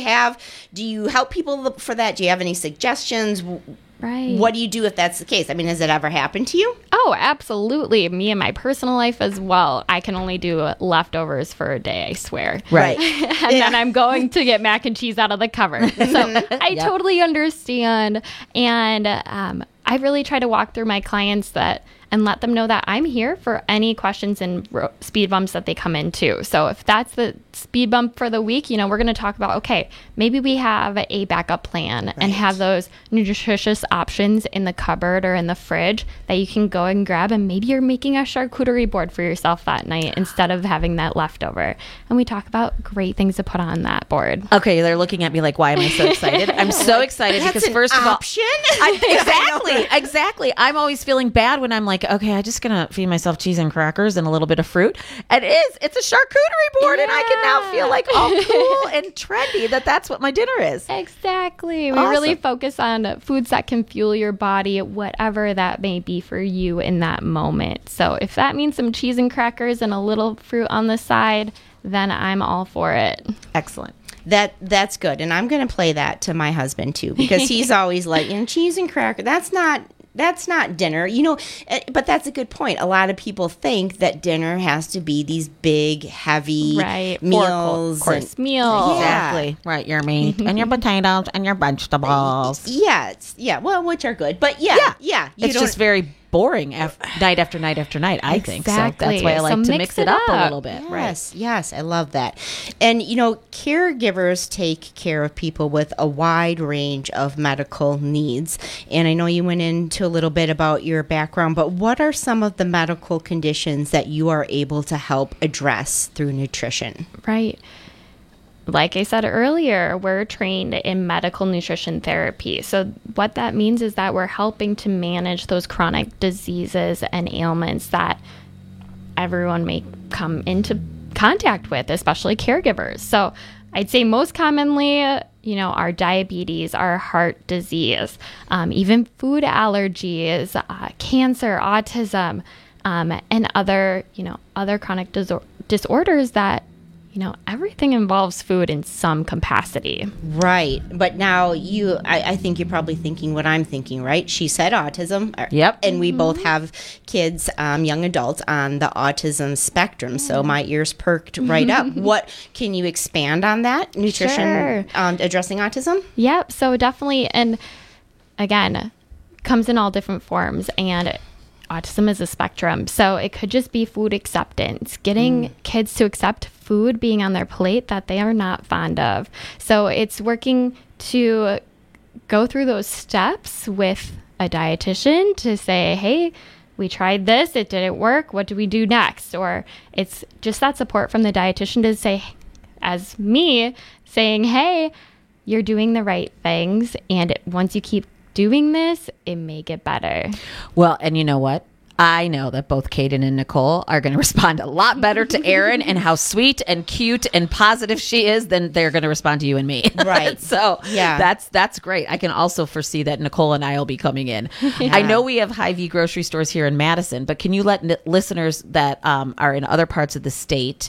you help people for that? Do you have any suggestions? Right. What do you do if that's the case? I mean, has it ever happened to you? Oh, absolutely. Me and my personal life as well. I can only do leftovers for a day, I swear. Right. And then I'm going to get mac and cheese out of the cupboard. So I totally understand. And I really try to walk through my clients and let them know that I'm here for any questions and speed bumps that they come into. So if that's the speed bump for the week, we're going to talk about, okay, maybe we have a backup plan and have those nutritious options in the cupboard or in the fridge that you can go and grab. And maybe you're making a charcuterie board for yourself that night instead of having that leftover. And we talk about great things to put on that board. Okay, they're looking at me like, why am I so excited? I'm so excited because first of all, exactly. I'm always feeling bad when I'm like, okay, I'm just gonna feed myself cheese and crackers and a little bit of fruit. And it's a charcuterie board, and I can now feel like all cool and trendy that's what my dinner is. Exactly. We really focus on foods that can fuel your body, whatever that may be for you in that moment. So if that means some cheese and crackers and a little fruit on the side, then I'm all for it. Excellent. That's good. And I'm going to play that to my husband too, because he's always like, cheese and cracker, that's not dinner, but that's a good point. A lot of people think that dinner has to be these big, heavy meals. Course meals. Exactly. Right. Your meat and your potatoes and your vegetables. Yes. Yeah. Well, which are good. But yeah. It's just very boring night after night after night, I think. So that's why I like to mix it up a little bit. Yes, I love that. And, caregivers take care of people with a wide range of medical needs. And I know you went into a little bit about your background, but what are some of the medical conditions that you are able to help address through nutrition? Right. Like I said earlier, we're trained in medical nutrition therapy. So what that means is that we're helping to manage those chronic diseases and ailments that everyone may come into contact with, especially caregivers. So I'd say most commonly, our diabetes, our heart disease, even food allergies, cancer, autism, and other chronic disorders that everything involves food in some capacity. Right. But now I think you're probably thinking what I'm thinking, right? She said autism. Yep. And we both have kids, young adults on the autism spectrum. So my ears perked right up. What can you expand on that? Nutrition, addressing autism? Yep. So definitely. And again, comes in all different forms. And autism is a spectrum, so it could just be food acceptance, getting kids to accept food being on their plate that they are not fond of. So it's working to go through those steps with a dietitian to say, hey, we tried this, it didn't work, what do we do next? Or it's just that support from the dietitian to say, as me, saying, hey, you're doing the right things, and once you keep doing this, it may get better. Well, and you know what? I know that both Kaden and Nicole are going to respond a lot better to Erin and how sweet and cute and positive she is than they're going to respond to you and me. Right. So yeah, that's great. I can also foresee that Nicole and I will be coming in. Yeah. I know we have Hy-Vee grocery stores here in Madison, but can you let listeners that are in other parts of the state,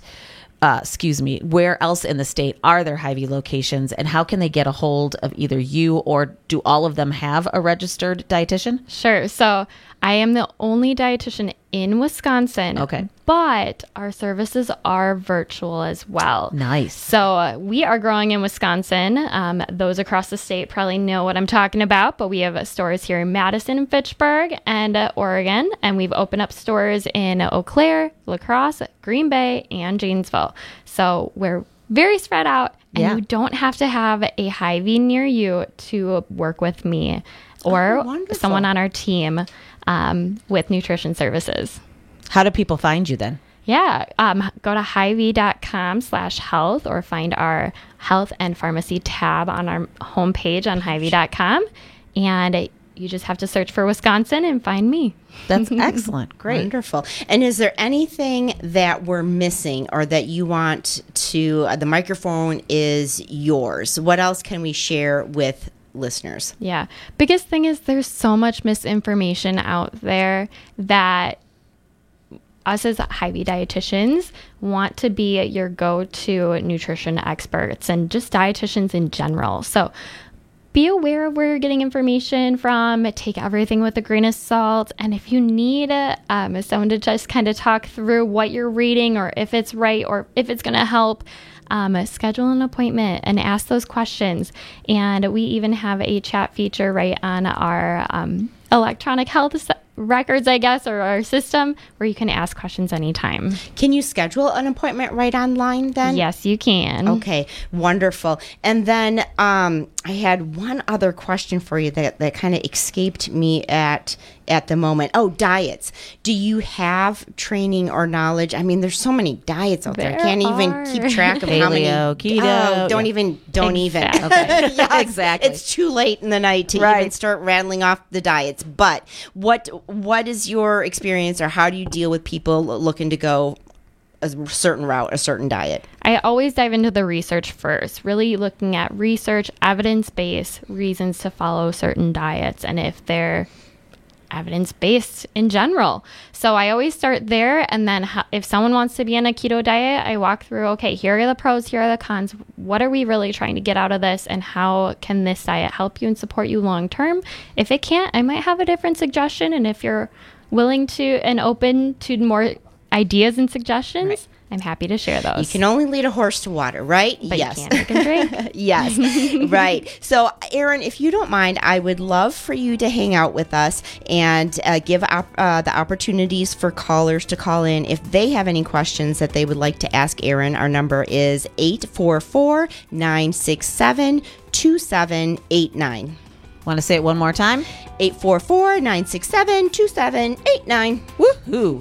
where else in the state are there Hy-Vee locations, and how can they get a hold of either you, or do all of them have a registered dietitian? Sure. So I am the only dietitian in Wisconsin. Okay. But our services are virtual as well. Nice. So we are growing in Wisconsin. Those across the state probably know what I'm talking about, but we have stores here in Madison and Fitchburg and Oregon, and we've opened up stores in Eau Claire, La Crosse, Green Bay, and Janesville. So we're very spread out, and you don't have to have a Hy-Vee near you to work with me or someone on our team with nutrition services. How do people find you then? Yeah, go to hyvee.com/health or find our health and pharmacy tab on our homepage on hyvee.com. And you just have to search for Wisconsin and find me. That's excellent. Great. Wonderful. And is there anything that we're missing or that you want to, the microphone is yours. What else can we share with listeners? Yeah. Biggest thing is there's so much misinformation out there that us as Hy-Vee dietitians want to be your go-to nutrition experts and just dietitians in general. So be aware of where you're getting information from. Take everything with a grain of salt. And if you need someone to just kind of talk through what you're reading or if it's right or if it's going to help, schedule an appointment and ask those questions. And we even have a chat feature right on our electronic health records, I guess, or our system where you can ask questions anytime. Can you schedule an appointment right online then? Yes, you can. Okay, wonderful. And then I had one other question for you that kind of escaped me at the moment. Oh, diets. Do you have training or knowledge? I mean, there's so many diets out there. I can't even keep track of how many. Keto. Don't even. Okay. Yes, exactly. It's too late in the night to even start rattling off the diets. But what is your experience, or how do you deal with people looking to go a certain route, a certain diet? I always dive into the research first, really looking at research, evidence-based reasons to follow certain diets, and if they're evidence-based in general. So I always start there, and then if someone wants to be on a keto diet, I walk through, okay, here are the pros, here are the cons. What are we really trying to get out of this, and how can this diet help you and support you long-term? If it can't, I might have a different suggestion, and if you're willing to and open to more ideas and suggestions, I'm happy to share those. You can only lead a horse to water, right? But yes. You can't make them drink. Yes, right. So, Erin, if you don't mind, I would love for you to hang out with us and give the opportunities for callers to call in if they have any questions that they would like to ask Erin. Our number is 844-967-2789. Want to say it one more time? 844-967-2789. Woohoo!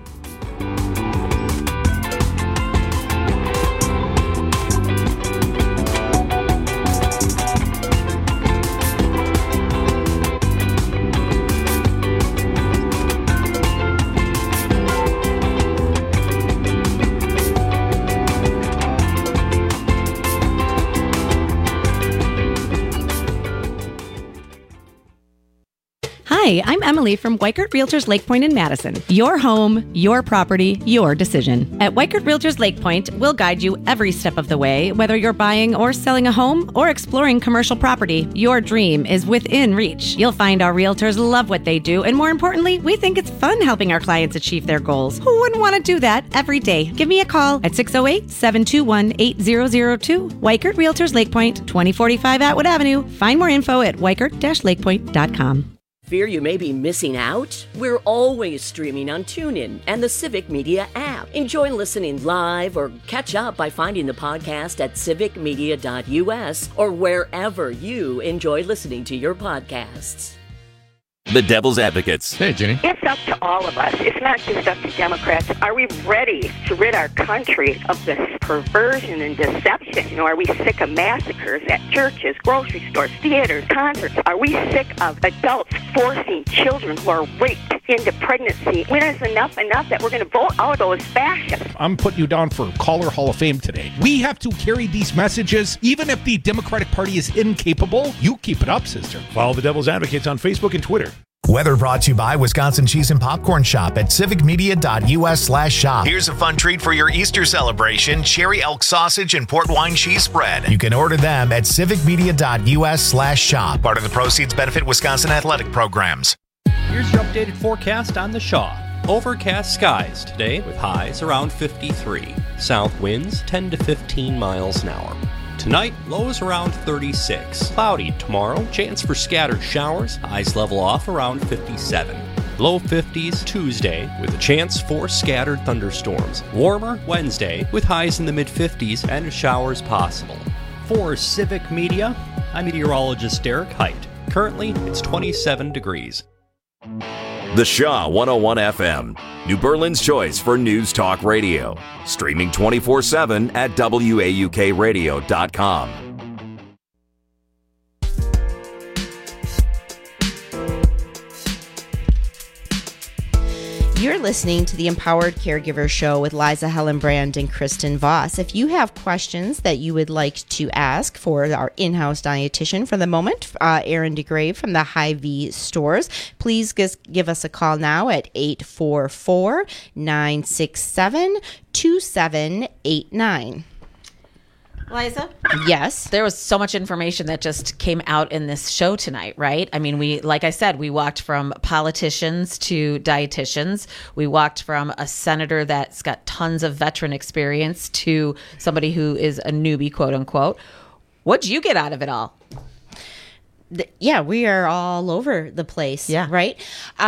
Hi, I'm Emily from Weichert Realtors Lake Point in Madison. Your home, your property, your decision. At Weichert Realtors Lake Point, we'll guide you every step of the way, whether you're buying or selling a home or exploring commercial property. Your dream is within reach. You'll find our realtors love what they do, and more importantly, we think it's fun helping our clients achieve their goals. Who wouldn't want to do that every day? Give me a call at 608-721-8002. Weichert Realtors Lake Point, 2045 Atwood Avenue. Find more info at weichert-lakepoint.com. Fear you may be missing out? We're always streaming on TuneIn and the Civic Media app. Enjoy listening live or catch up by finding the podcast at civicmedia.us or wherever you enjoy listening to your podcasts. The Devil's Advocates. Hey, Jenny. It's up to all of us. It's not just up to Democrats. Are we ready to rid our country of this perversion and deception? You know, are we sick of massacres at churches, grocery stores, theaters, concerts? Are we sick of adults forcing children who are raped into pregnancy? When is enough that we're going to vote out those fascists? I'm putting you down for Caller Hall of Fame today. We have to carry these messages, even if the Democratic Party is incapable. You keep it up, sister. Follow the Devil's Advocates on Facebook and Twitter. Weather brought to you by Wisconsin Cheese and Popcorn Shop at civicmedia.us/shop. Here's a fun treat for your Easter celebration: cherry elk sausage and port wine cheese spread. You can order them at civicmedia.us/shop. Part of the proceeds benefit Wisconsin athletic programs. Here's your updated forecast on the Shaw. Overcast skies today with highs around 53. South winds 10 to 15 miles an hour. Tonight, lows around 36. Cloudy tomorrow, chance for scattered showers. Highs level off around 57. Low 50s Tuesday with a chance for scattered thunderstorms. Warmer Wednesday with highs in the mid-50s and showers possible. For Civic Media, I'm meteorologist Derek Height. Currently, it's 27 degrees. The Shaw 101 FM, New Berlin's choice for news talk radio. Streaming 24/7 at WAUKradio.com. You're listening to the Empowered Caregiver Show with Liza Hellenbrand and Kristen Voss. If you have questions that you would like to ask for our in-house dietitian for the moment, Erin DeGrave from the Hy-Vee stores, please give us a call now at 844-967-2789. Liza? Yes. There was so much information that just came out in this show tonight, right? I mean, like I said, we walked from politicians to dietitians. We walked from a senator that's got tons of veteran experience to somebody who is a newbie, quote unquote. What'd you get out of it all? Yeah, we are all over the place. Yeah. Right.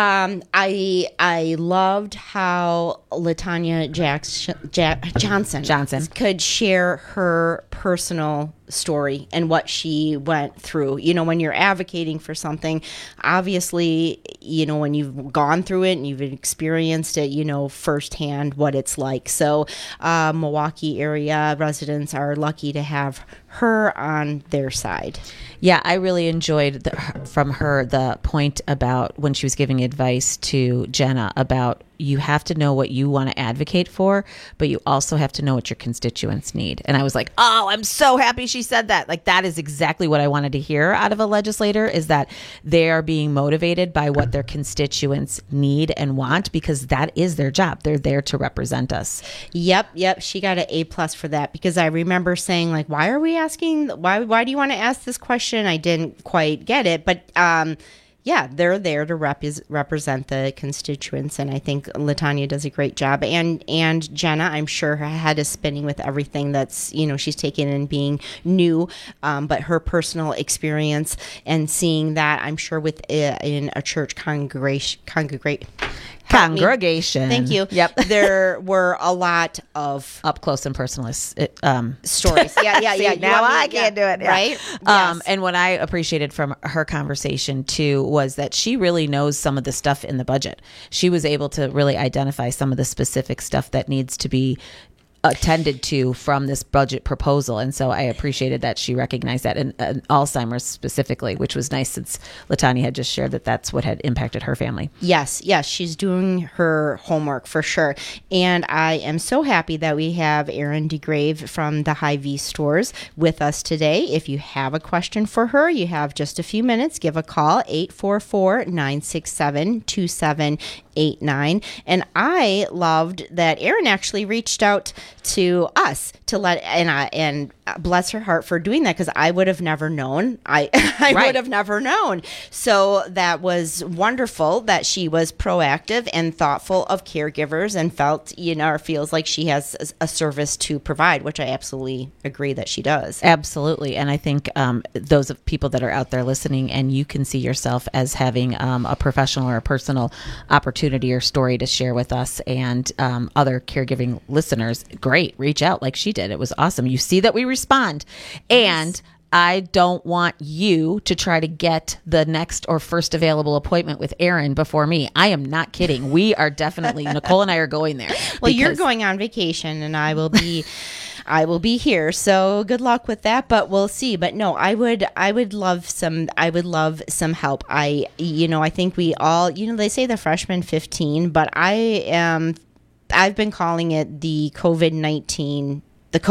I loved how LaTanya Johnson could share her personal story and what she went through. You know, when you're advocating for something, obviously, you know, when you've gone through it and you've experienced it, you know firsthand what it's like. So Milwaukee area residents are lucky to have her on their side. Yeah, I really enjoyed from her the point about when she was giving advice to Jenna about you have to know what you want to advocate for, but you also have to know what your constituents need. And I was like, oh, I'm so happy she said that. Like, that is exactly what I wanted to hear out of a legislator, is that they are being motivated by what their constituents need and want, because that is their job. They're there to represent us. Yep. She got an A+ for that, because I remember saying, like, why are we asking, why do you want to ask this question? I didn't quite get it, but yeah, they're there to represent the constituents, and I think LaTanya does a great job. And Jenna, I'm sure her head is spinning with everything that's, you know, she's taken in being new, but her personal experience and seeing that, I'm sure in a church congregation. Thank you. Yep. There were a lot of up close and personal stories. Yeah. Now I can't do it. Yeah. Right. Yes. And what I appreciated from her conversation too was that she really knows some of the stuff in the budget. She was able to really identify some of the specific stuff that needs to be attended to from this budget proposal, and so I appreciated that she recognized that, and Alzheimer's specifically, which was nice since LaTanya had just shared that that's what had impacted her family. Yes, she's doing her homework for sure, and I am so happy that we have Erin DeGrave from the Hy-Vee stores with us today. If you have a question for her, you have just a few minutes. Give a call, 844-967-2789. And I loved that Erin actually reached out to us to let, and bless her heart for doing that, because I would have never known. I would have never known. So that was wonderful that she was proactive and thoughtful of caregivers and felt, you know, or feels like she has a service to provide, which I absolutely agree that she does. Absolutely. And I think those of people that are out there listening and you can see yourself as having a professional or a personal opportunity or story to share with us and other caregiving listeners, great, reach out like she did. It was awesome. You see that we respond. And I don't want you to try to get the next or first available appointment with Aaron before me. I am not kidding. We are definitely, Nicole and I are going there. Well, you're going on vacation and I will be here. So good luck with that, but we'll see. But no, I would love some help. I think we all, they say the freshman 15, but I've been calling it the COVID-19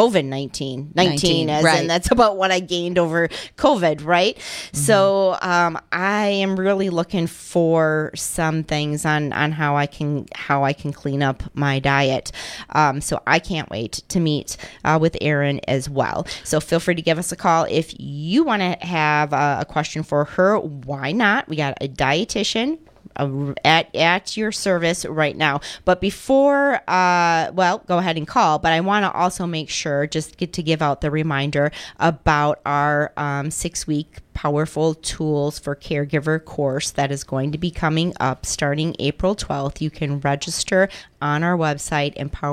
as right. in that's about what I gained over COVID, right? Mm-hmm. So I am really looking for some things on how I can clean up my diet. So I can't wait to meet with Erin as well. So feel free to give us a call if you want to have a question for her. Why not? We got a dietitian at your service right now. But before, go ahead and call. But I want to also make sure, just to give out the reminder about our 6-week Powerful Tools for Caregiver course that is going to be coming up starting April 12th. You can register on our website,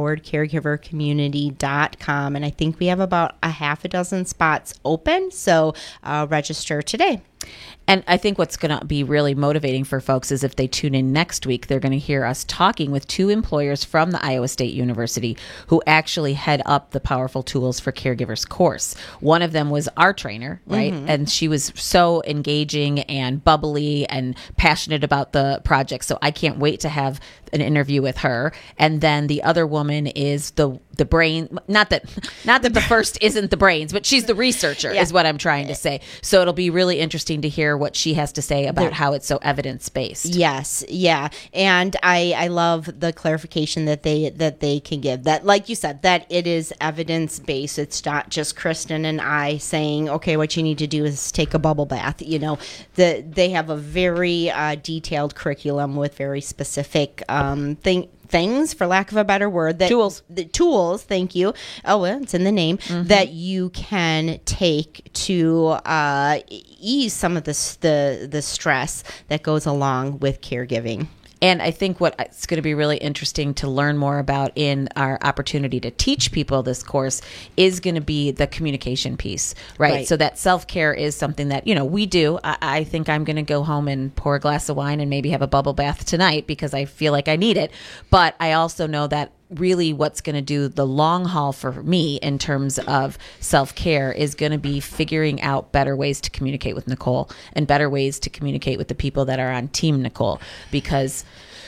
empoweredcaregivercommunity.com. And I think we have about a half a dozen spots open. So register today. And I think what's going to be really motivating for folks is if they tune in next week, they're going to hear us talking with 2 employers from the Iowa State University who actually head up the Powerful Tools for Caregivers course. One of them was our trainer, right? Mm-hmm. And she was so engaging and bubbly and passionate about the project. So I can't wait to have an interview with her. And then the other woman is the brain, not that the first isn't the brains, but she's the researcher is what I'm trying to say. So it'll be really interesting to hear what she has to say about how it's so evidence-based. Yes. Yeah. And I love the clarification that they can give, that, like you said, that it is evidence-based. It's not just Kristen and I saying, okay, what you need to do is take a bubble bath. They have a very detailed curriculum with very specific things, for lack of a better word, that tools, thank you. Oh, well, it's in the name, that you can take to ease some of the stress that goes along with caregiving. And I think what's going to be really interesting to learn more about in our opportunity to teach people this course is going to be the communication piece, right? So that self-care is something that, we do. I think I'm going to go home and pour a glass of wine and maybe have a bubble bath tonight because I feel like I need it. But I also know that really what's going to do the long haul for me in terms of self-care is going to be figuring out better ways to communicate with Nicole and better ways to communicate with the people that are on Team Nicole, because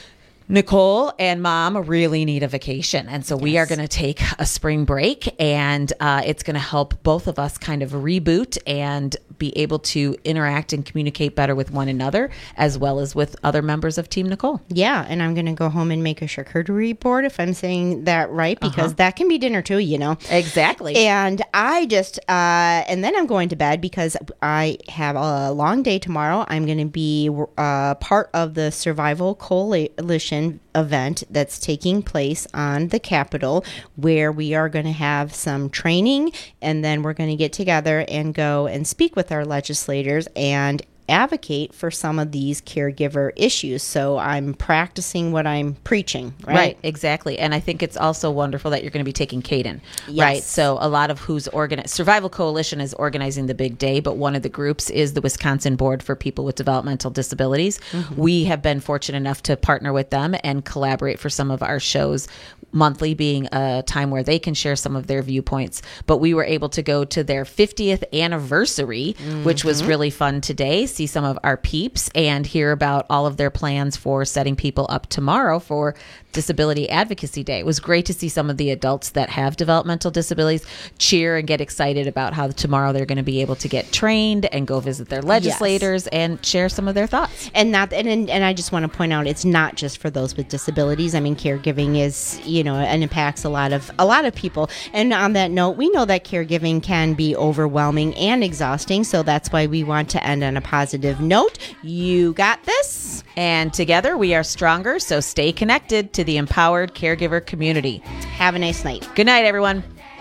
Nicole and Mom really need a vacation. And so we are going to take a spring break, and it's going to help both of us kind of reboot and be able to interact and communicate better with one another, as well as with other members of Team Nicole. Yeah, and I'm going to go home and make a charcuterie board, if I'm saying that right, because that can be dinner too, Exactly. And I just, and then I'm going to bed because I have a long day tomorrow. I'm going to be part of the Survival Coalition event that's taking place on the Capitol, where we are going to have some training, and then we're going to get together and go and speak with our legislators and advocate for some of these caregiver issues. So I'm practicing what I'm preaching, right? Right, exactly. And I think it's also wonderful that you're going to be taking Caden, right? So a lot of who's Survival Coalition is organizing the big day, but one of the groups is the Wisconsin Board for People with Developmental Disabilities. Mm-hmm. We have been fortunate enough to partner with them and collaborate for some of our shows, monthly being a time where they can share some of their viewpoints. But we were able to go to their 50th anniversary, which was really fun today, see some of our peeps and hear about all of their plans for setting people up tomorrow for Disability Advocacy Day. It was great to see some of the adults that have developmental disabilities cheer and get excited about how tomorrow they're going to be able to get trained and go visit their legislators and share some of their thoughts. And I just want to point out, it's not just for those with disabilities. I mean, caregiving is, and impacts a lot of people. And on that note, we know that caregiving can be overwhelming and exhausting. So that's why we want to end on a positive note. You got this. And together we are stronger. So stay connected to the empowered caregiver community. Have a nice night. Good night, everyone.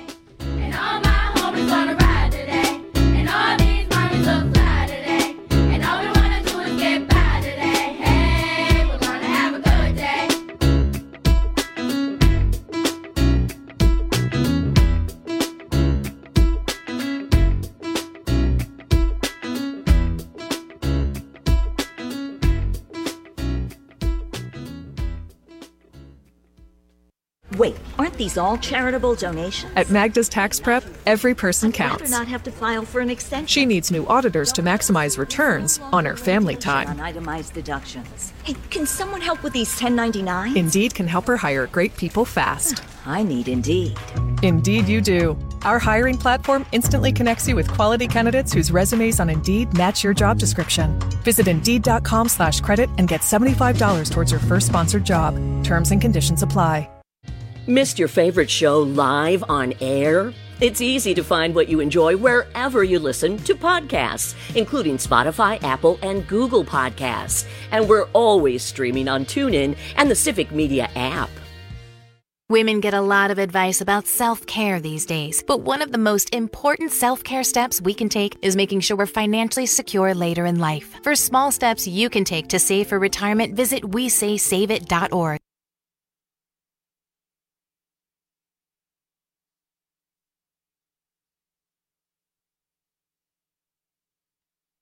And all my homies wanna ride today. And all these mommies look fly today. And all we wanna do is get by today. Hey, we're gonna have a good day. Wait, aren't these all charitable donations? At Magda's Tax Prep, every person I'd rather counts. not have to file for an extension. She needs new auditors to maximize returns on her family time. On itemized deductions. Hey, can someone help with these 1099s? Indeed can help her hire great people fast. I need Indeed. Indeed you do. Our hiring platform instantly connects you with quality candidates whose resumes on Indeed match your job description. Visit Indeed.com/credit and get $75 towards your first sponsored job. Terms and conditions apply. Missed your favorite show live on air? It's easy to find what you enjoy wherever you listen to podcasts, including Spotify, Apple, and Google Podcasts. And we're always streaming on TuneIn and the Civic Media app. Women get a lot of advice about self-care these days, but one of the most important self-care steps we can take is making sure we're financially secure later in life. For small steps you can take to save for retirement, visit WeSaySaveIt.org.